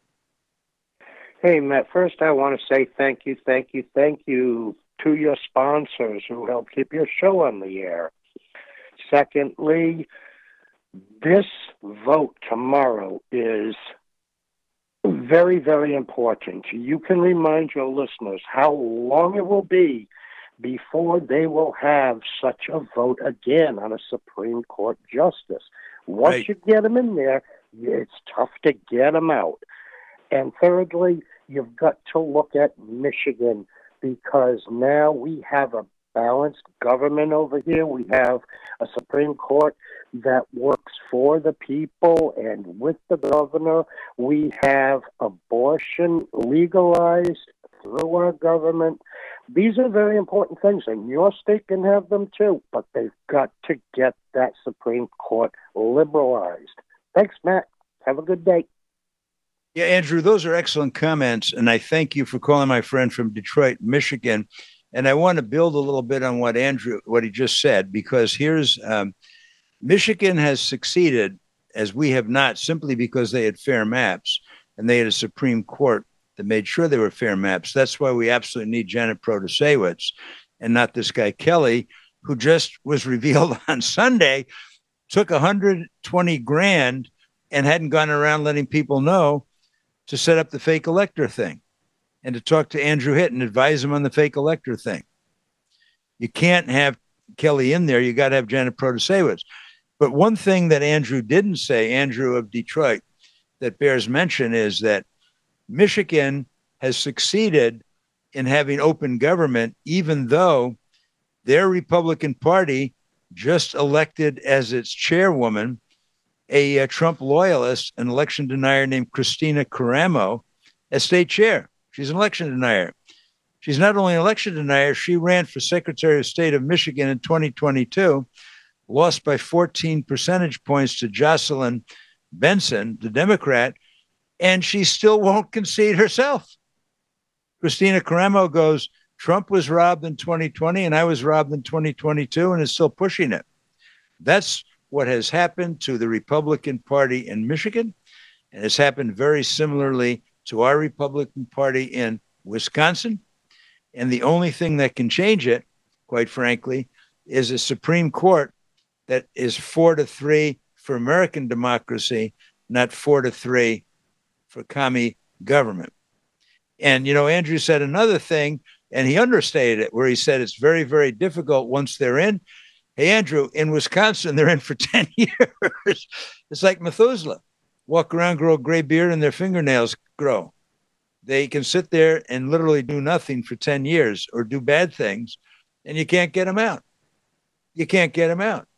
Hey, Matt, first I want to say thank you, thank you, thank you to your sponsors who help keep your show on the air. Secondly, this vote tomorrow is very, very important. You can remind your listeners how long it will be before they will have such a vote again on a Supreme Court justice. Once right. you get them in there, it's tough to get them out. And thirdly, you've got to look at Michigan, because now we have a balanced government over here. We have a Supreme Court that works for the people and with the governor. We have abortion legalized through our government. These are very important things, and your state can have them too, but they've got to get that Supreme Court liberalized. Thanks, Matt. Have a good day. Yeah, Andrew, those are excellent comments, and I thank you for calling my friend from Detroit, Michigan. And I want to build a little bit on what Andrew, what he just said, because here's um, Michigan has succeeded as we have not, simply because they had fair maps and they had a Supreme Court that made sure they were fair maps. That's why we absolutely need Janet Protasewicz and not this guy Kelly, who just was revealed on Sunday, took one hundred twenty grand and hadn't gone around letting people know to set up the fake elector thing and to talk to Andrew Hitt and advise him on the fake elector thing. You can't have Kelly in there. You got to have Janet Protasewicz. But one thing that Andrew didn't say, Andrew of Detroit, that bears mention is that Michigan has succeeded in having open government, even though their Republican Party just elected as its chairwoman a, a Trump loyalist, an election denier named Christina Caramo, as state chair. She's an election denier. She's not only an election denier, she ran for Secretary of State of Michigan in twenty twenty-two, lost by fourteen percentage points to Jocelyn Benson, the Democrat, and she still won't concede herself. Christina Caramo goes, Trump was robbed in twenty twenty and I was robbed in twenty twenty-two, and is still pushing it. That's what has happened to the Republican Party in Michigan, and has happened very similarly to our Republican Party in Wisconsin. And the only thing that can change it, quite frankly, is a Supreme Court that is four to three for American democracy, not four to three for commie government. And, you know, Andrew said another thing, and he understated it, where he said it's very, very difficult once they're in. Hey, Andrew, in Wisconsin, they're in for ten years. It's like Methuselah. Walk around, grow a gray beard, and their fingernails grow. They can sit there and literally do nothing for ten years or do bad things, and you can't get them out. You can't get them out.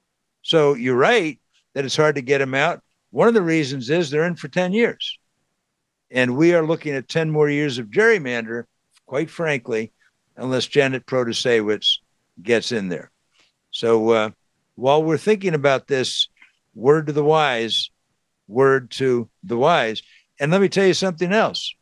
So you're right that it's hard to get them out. One of the reasons is they're in for ten years. And we are looking at ten more years of gerrymander, quite frankly, unless Janet Protasewicz gets in there. So uh, while we're thinking about this, word to the wise, word to the wise. And let me tell you something else.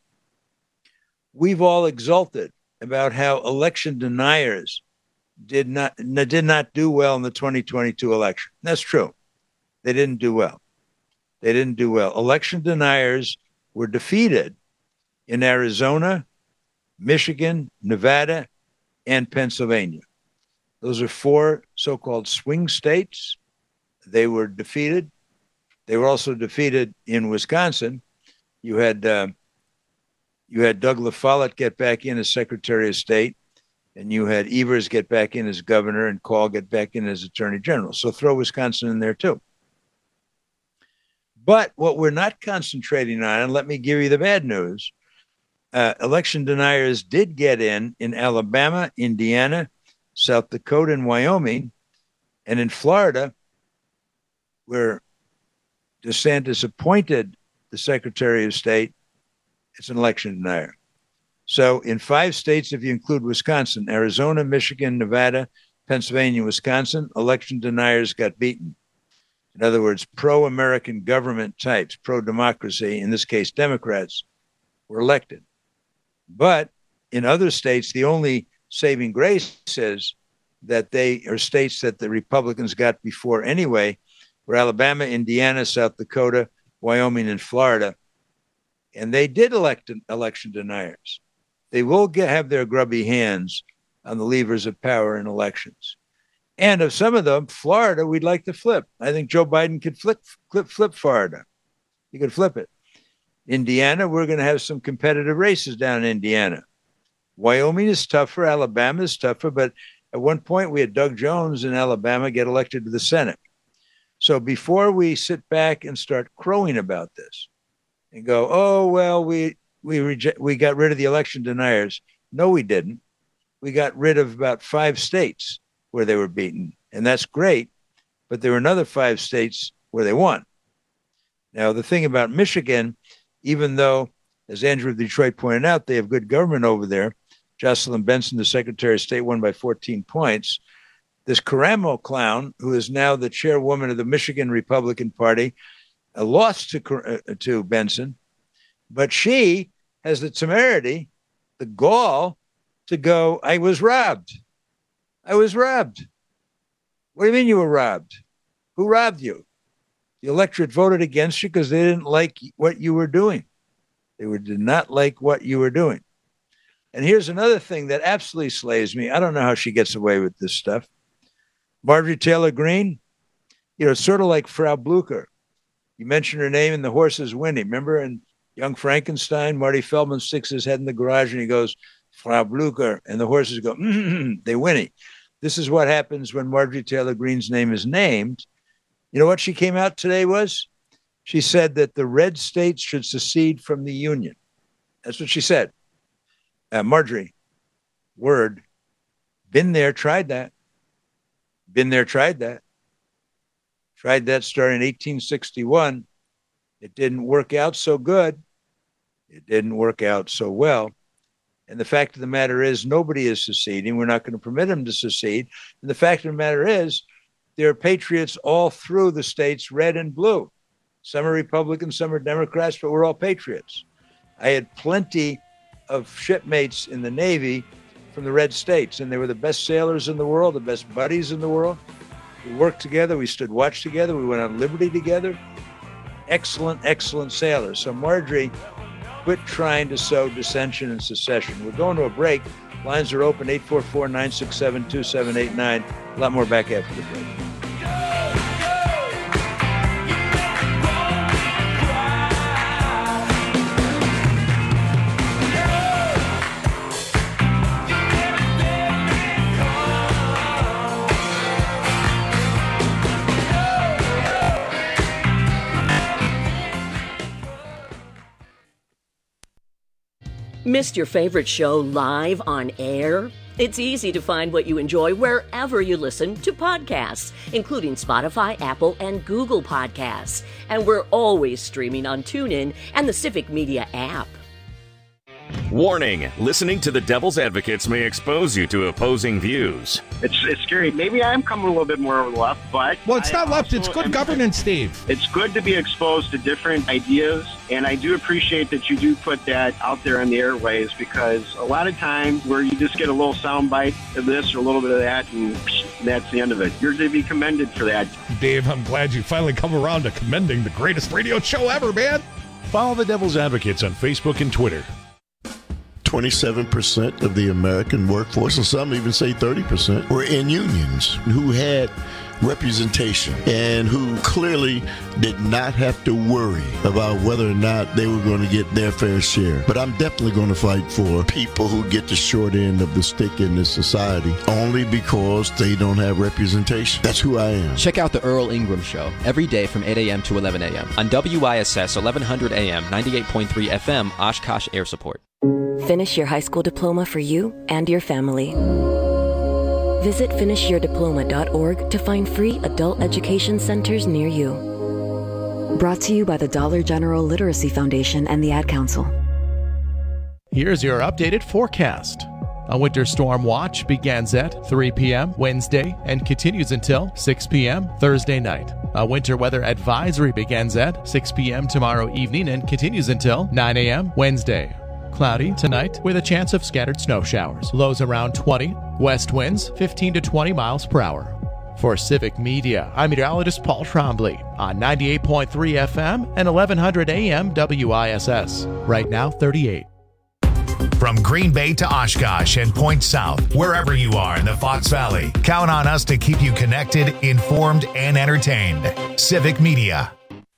We've all exulted about how election deniers did not did not do well in the twenty twenty-two election. That's true. They didn't do well. They didn't do well. Election deniers were defeated in Arizona, Michigan, Nevada, and Pennsylvania. Those are four so-called swing states. They were defeated. They were also defeated in Wisconsin. You had uh, you had Doug LaFollette get back in as Secretary of State, and you had Evers get back in as governor, and Call get back in as Attorney General. So throw Wisconsin in there too. But what we're not concentrating on, and let me give you the bad news, uh, election deniers did get in in Alabama, Indiana, South Dakota, and Wyoming, and in Florida, where DeSantis appointed the Secretary of State, it's an election denier. So in five states, if you include Wisconsin, Arizona, Michigan, Nevada, Pennsylvania, Wisconsin, election deniers got beaten. In other words, pro-American government types, pro-democracy, in this case, Democrats, were elected. But in other states, the only saving grace is that they are states that the Republicans got before anyway, were Alabama, Indiana, South Dakota, Wyoming, and Florida. And they did elect election deniers. They will get, have their grubby hands on the levers of power in elections. And of some of them, Florida, we'd like to flip. I think Joe Biden could flip, flip, flip Florida. He could flip it. Indiana, we're going to have some competitive races down in Indiana. Wyoming is tougher. Alabama is tougher. But at one point, we had Doug Jones in Alabama get elected to the Senate. So before we sit back and start crowing about this and go, oh, well, we we reject, we got rid of the election deniers. No, we didn't. We got rid of about five states where they were beaten. And that's great. But there were another five states where they won. Now, the thing about Michigan, even though, as Andrew of Detroit pointed out, they have good government over there, Jocelyn Benson, the Secretary of State, won by fourteen points. This Caramo clown, who is now the chairwoman of the Michigan Republican Party, uh, lost to, uh, to Benson, but she has the temerity, the gall, to go, I was robbed. I was robbed. What do you mean you were robbed? Who robbed you? The electorate voted against you because they didn't like what you were doing. They were, did not like what you were doing. And here's another thing that absolutely slays me. I don't know how she gets away with this stuff. Marjorie Taylor Greene, you know, it's sort of like Frau Blucher. You mentioned her name and the horse is Winnie. Remember in Young Frankenstein, Marty Feldman sticks his head in the garage and he goes, Frau Blucher, and the horses go, mm-hmm, they whinny. This is what happens when Marjorie Taylor Greene's name is named. You know what she came out today was? She said that the red states should secede from the Union. That's what she said. Uh, Marjorie, word, been there, tried that. Been there, tried that. Tried that starting in eighteen sixty-one. It didn't work out so good. It didn't work out so well. And the fact of the matter is, nobody is seceding. We're not going to permit them to secede. And the fact of the matter is, there are patriots all through the states, red and blue. Some are Republicans, some are Democrats, but we're all patriots. I had plenty of shipmates in the Navy from the red states, and they were the best sailors in the world, the best buddies in the world. We worked together. We stood watch together. We went on liberty together. Excellent, excellent sailors. So Marjorie, quit trying to sow dissension and secession. We're going to a break. Lines are open, eight four four, nine six seven, two seven eight nine. A lot more back after the break. Missed your favorite show live on air? It's easy to find what you enjoy wherever you listen to podcasts, including Spotify, Apple, and Google Podcasts. And we're always streaming on TuneIn and the Civic Media app. Warning, listening to the Devil's Advocates may expose you to opposing views. It's it's scary. Maybe I'm coming a little bit more over the left, but... Well, it's I not left. It's good governance, Steve. It's good to be exposed to different ideas, and I do appreciate that you do put that out there on the airways, because a lot of times where you just get a little soundbite of this or a little bit of that, and that's the end of it. You're to be commended for that. Dave, I'm glad you finally come around to commending the greatest radio show ever, man. Follow the Devil's Advocates on Facebook and Twitter. twenty-seven percent of the American workforce, and some even say thirty percent, were in unions who had representation and who clearly did not have to worry about whether or not they were going to get their fair share. But I'm definitely going to fight for people who get the short end of the stick in this society only because they don't have representation. That's who I am. Check out the Earl Ingram Show every day from eight a.m. to eleven a.m. on W I S S eleven hundred A M, ninety-eight point three F M, Oshkosh Air Support. Finish your high school diploma for you and your family. Visit finish your diploma dot org to find free adult education centers near you. Brought to you by the Dollar General Literacy Foundation and the Ad Council. Here's your updated forecast. A winter storm watch begins at three p.m. Wednesday and continues until six p.m. Thursday night. A winter weather advisory begins at six p.m. tomorrow evening and continues until nine a.m. Wednesday. Cloudy tonight with a chance of scattered snow showers. Lows around twenty. West winds fifteen to twenty miles per hour. For Civic Media, I'm meteorologist Paul Trombley on ninety-eight point three F M and eleven hundred A M W I S S. Right now, thirty-eight. From Green Bay to Oshkosh and Point South, wherever you are in the Fox Valley, count on us to keep you connected, informed, and entertained. Civic Media.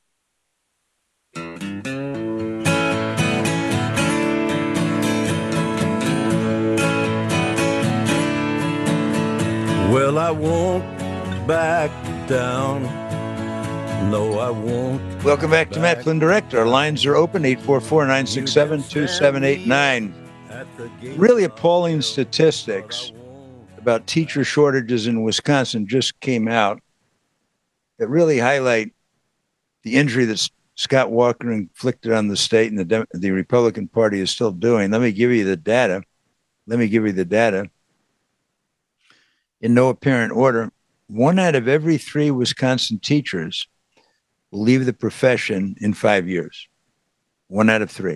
Well, I won't back down. No, I won't. Welcome back to Matt Flynn Direct. Our lines are open, eight four four, nine six seven, two seven eight nine. Really appalling statistics about teacher shortages in Wisconsin just came out that really highlight the injury that Scott Walker inflicted on the state and the, Dem- the Republican Party is still doing. Let me give you the data. let me give you the data. In no apparent order, one out of every three Wisconsin teachers will leave the profession in five years. One out of three.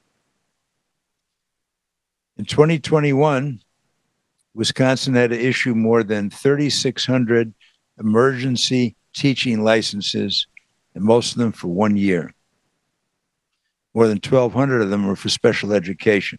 In twenty twenty-one, Wisconsin had to issue more than thirty-six hundred emergency teaching licenses, and most of them for one year. More than twelve hundred of them were for special education.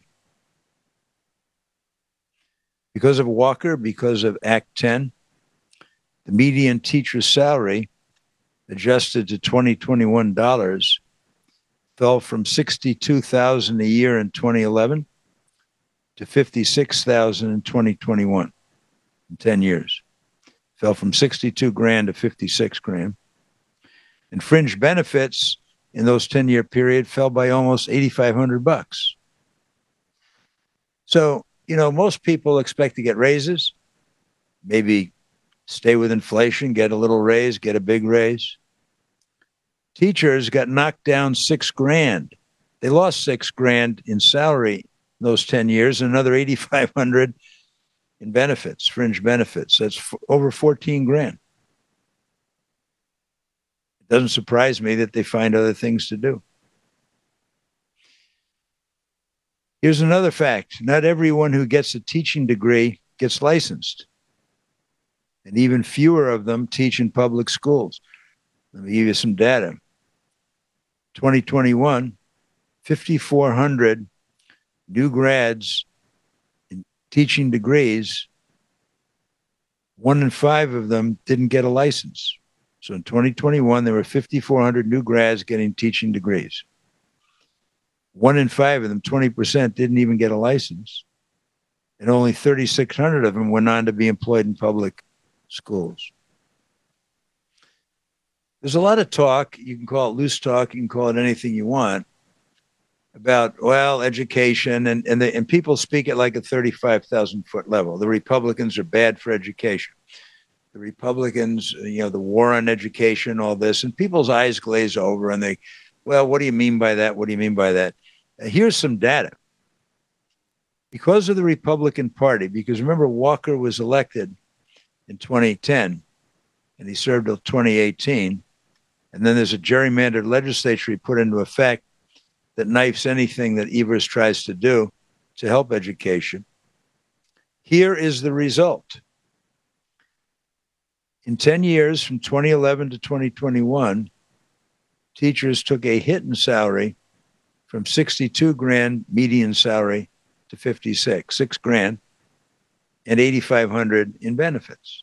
Because of Walker, because of Act ten, the median teacher's salary, adjusted to twenty twenty-one dollars, fell from sixty-two thousand dollars a year in twenty eleven to fifty-six thousand dollars in twenty twenty-one, in ten years. Fell from sixty-two grand to fifty-six grand. And fringe benefits in those ten-year period fell by almost eighty-five hundred bucks. So, you know, most people expect to get raises, maybe stay with inflation, get a little raise, get a big raise. Teachers got knocked down six grand. They lost six grand in salary in those ten years, and another eighty-five hundred in benefits, fringe benefits. That's f- over fourteen grand. It doesn't surprise me that they find other things to do. Here's another fact. Not everyone who gets a teaching degree gets licensed. And even fewer of them teach in public schools. Let me give you some data. twenty twenty-one, fifty-four hundred new grads in teaching degrees. One in five of them didn't get a license. So in twenty twenty-one, there were fifty-four hundred new grads getting teaching degrees. One in five of them, twenty percent, didn't even get a license. And only thirty-six hundred of them went on to be employed in public schools. There's a lot of talk, you can call it loose talk, you can call it anything you want, about, well, education, and, and, the, and people speak at like a thirty-five thousand foot level. The Republicans are bad for education. The Republicans, you know, the war on education, all this, and people's eyes glaze over and they, well, what do you mean by that? What do you mean by that? Uh, here's some data. Because of the Republican Party, because remember, Walker was elected in twenty ten, and he served till twenty eighteen. And then there's a gerrymandered legislature he put into effect that knifes anything that Evers tries to do to help education. Here is the result. In ten years, from twenty eleven to twenty twenty-one, teachers took a hit in salary from sixty-two grand median salary to fifty-six, six grand, and eighty-five hundred in benefits.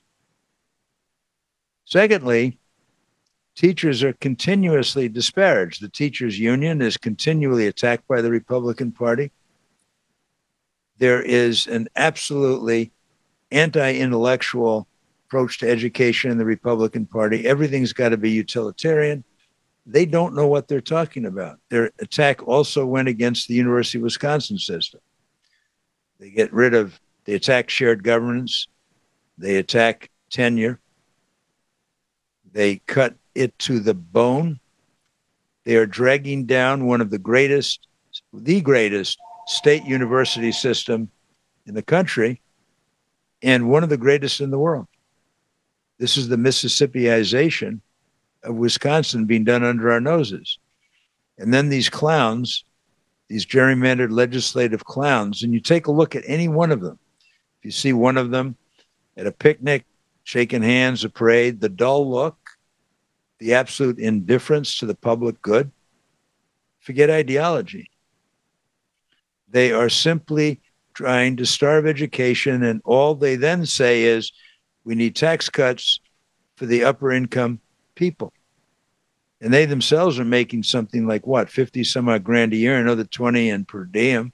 Secondly, teachers are continuously disparaged. The teachers' union is continually attacked by the Republican Party. There is an absolutely anti-intellectual approach to education in the Republican Party. Everything's got to be utilitarian. They don't know what they're talking about. Their attack also went against the University of Wisconsin system. They get rid of, they attack shared governance. They attack tenure. They cut it to the bone. They are dragging down one of the greatest, the greatest state university system in the country and one of the greatest in the world. This is the Mississippiization of Wisconsin being done under our noses. And then these clowns, these gerrymandered legislative clowns, and you take a look at any one of them. If you see one of them at a picnic, shaking hands, a parade, the dull look, the absolute indifference to the public good, forget ideology. They are simply trying to starve education, and all they then say is, we need tax cuts for the upper income people. And they themselves are making something like, what, fifty some odd grand a year, another twenty and per diem.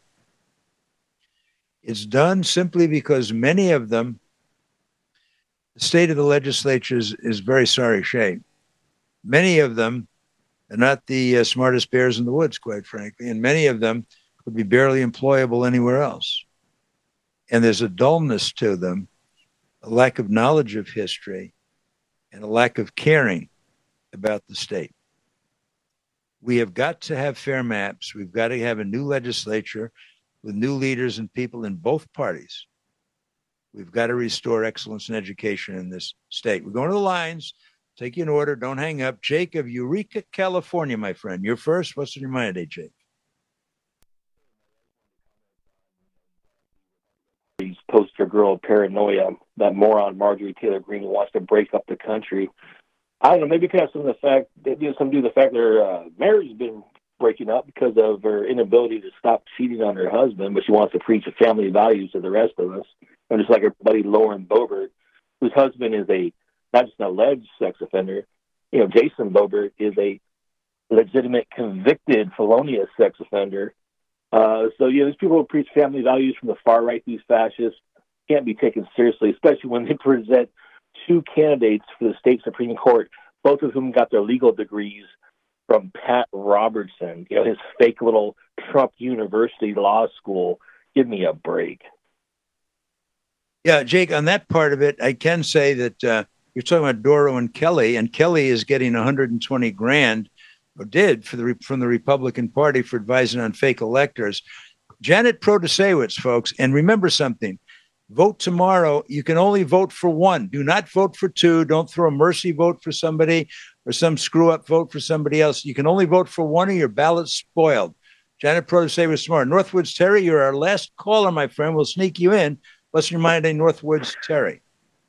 It's done simply because many of them, the state of the legislature is, is very sorry shape. Many of them are not the uh, smartest bears in the woods, quite frankly, and many of them would be barely employable anywhere else. And there's a dullness to them, a lack of knowledge of history, and a lack of caring about the state. We have got to have fair maps. We've got to have a new legislature with new leaders and people in both parties. We've got to restore excellence in education in this state. We're going to the lines. Take you in order. Don't hang up. Jake of Eureka, California, my friend. You're first. What's on your mind today, Jake? Poster girl paranoia, that moron Marjorie Taylor Greene wants to break up the country. I don't know, maybe it could have some of the fact that you know, some do the fact that her uh, marriage has been breaking up because of her inability to stop cheating on her husband, but she wants to preach the family values to the rest of us. And just like her buddy Lauren Boebert, whose husband is a not just an alleged sex offender, you know, Jason Boebert is a legitimate convicted felonious sex offender. Uh, so, yeah, these people who preach family values from the far right, these fascists, can't be taken seriously, especially when they present two candidates for the state Supreme Court, both of whom got their legal degrees from Pat Robertson, you know, his fake little Trump University law school. Give me a break. Yeah, Jake, on that part of it, I can say that uh, you're talking about Doro and Kelly, and Kelly is getting one hundred twenty grand, or did, for the from the Republican Party for advising on fake electors. Janet Protasewicz, folks, and remember something. Vote tomorrow. You can only vote for one. Do not vote for two. Don't throw a mercy vote for somebody or some screw-up vote for somebody else. You can only vote for one or your ballot's spoiled. Janet Protasewicz tomorrow. Northwoods Terry, you're our last caller, my friend. We'll sneak you in. What's your mind, Northwoods Terry?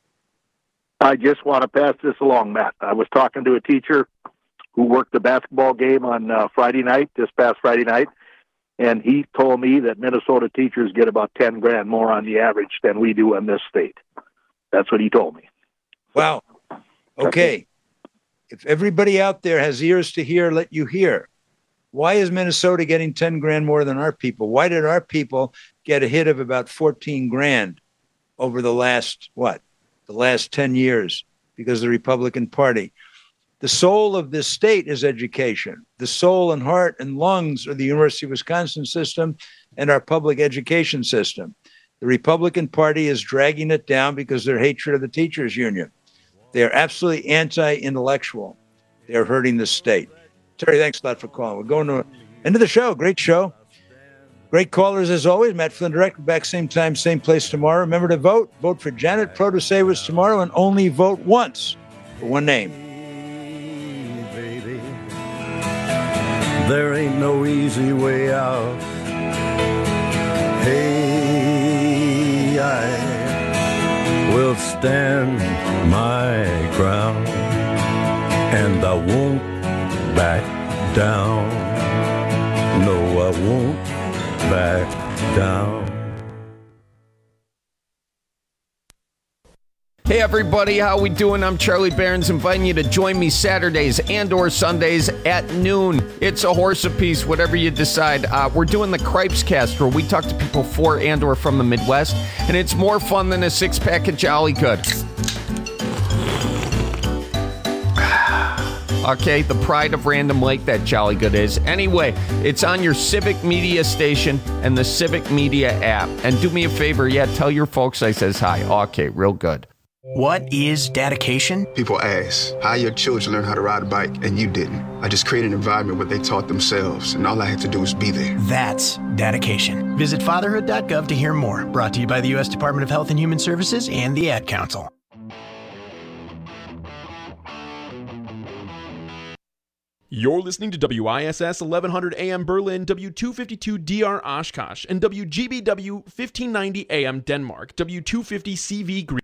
I just want to pass this along, Matt. I was talking to a teacher who worked the basketball game on uh, Friday night, this past Friday night, and he told me that Minnesota teachers get about ten grand more on the average than we do in this state. That's what he told me. Wow. Okay. If everybody out there has ears to hear, let you hear. Why is Minnesota getting ten grand more than our people? Why did our people get a hit of about fourteen grand over the last, what, the last ten years because of the Republican Party? The soul of this state is education. The soul and heart and lungs are the University of Wisconsin system and our public education system. The Republican Party is dragging it down because of their hatred of the teachers union. They are absolutely anti-intellectual. They are hurting the state. Terry, thanks a lot for calling. We're going to the end of the show. Great show. Great callers as always. Matt Flynn, director, back same time, same place tomorrow. Remember to vote. Vote for Janet Protasewicz tomorrow and only vote once for one name. There ain't no easy way out. Hey, I will stand my ground, and I won't back down. No, I won't back down. Hey everybody, how we doing? I'm Charlie Barons, inviting you to join me Saturdays and or Sundays at noon. It's a horse apiece, whatever you decide. Uh, we're doing the Cripes Cast, where we talk to people for and or from the Midwest, and it's more fun than a six-pack of Jolly Good. Okay, the pride of Random Lake, that Jolly Good is. Anyway, it's on your Civic Media station and the Civic Media app. And do me a favor, yeah, tell your folks I says hi. Okay, real good. What is dedication? People ask, how your children learn how to ride a bike and you didn't? I just created an environment where they taught themselves, and all I had to do was be there. That's dedication. Visit fatherhood dot gov to hear more. Brought to you by the U S Department of Health and Human Services and the Ad Council. You're listening to W I S S eleven hundred A M Berlin, W two fifty-two D R Oshkosh, and W G B W fifteen ninety A M Denmark, W two fifty C V Green.